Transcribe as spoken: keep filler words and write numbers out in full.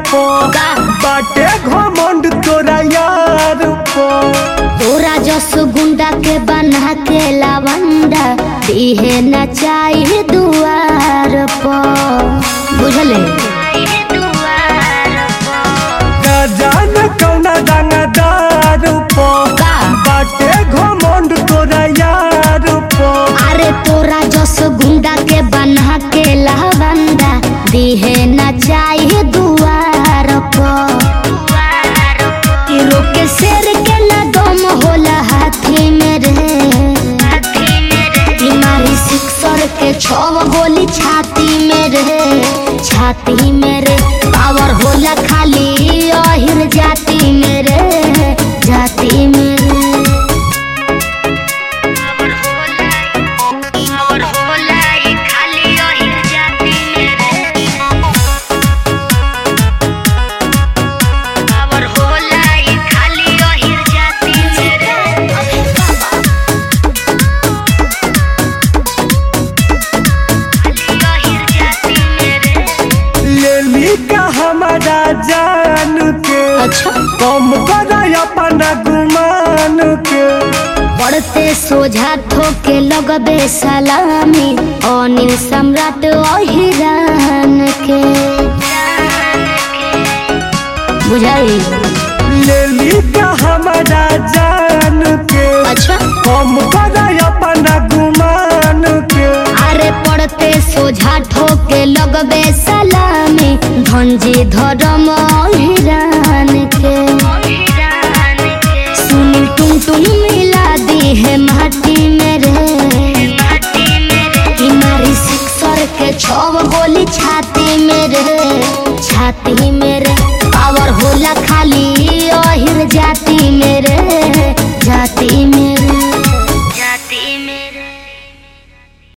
पो बाटे घमंड तोरा यार पो। तोरा जस गुंडा के बना के लवंडा दिहे न चाहिए दुआर पर बुझले। जान कौना दानादार पो बाटे घमंड तोरा यार पो। अरे तोरा जस गुंडा के बना के लवंडा दिहे न चाहिए दुआर पर। रोके शेर के न दम होला हाथी में रे। मारी सिक्सर के छव गोली छाती में रे छाती में रे। पावर होला खाली अहिर जाती में रे जाती में रे। हमारा जान के अच्छा कम कर अपना गुमान के। बढ़ते सोझा ठोके लगबे सलामी अनिल सम्राट अहिरान के बुझाई। ले ली का हमारा जान के अच्छा कम कर अपना गुमान के। अरे पड़ते सोझा ठोके लगबे सलामी धनजी धर्म अहिरान के। सुनी टुन टुन मिला दी है माटी में रे। मारी सिक्सर के छव गोली छाती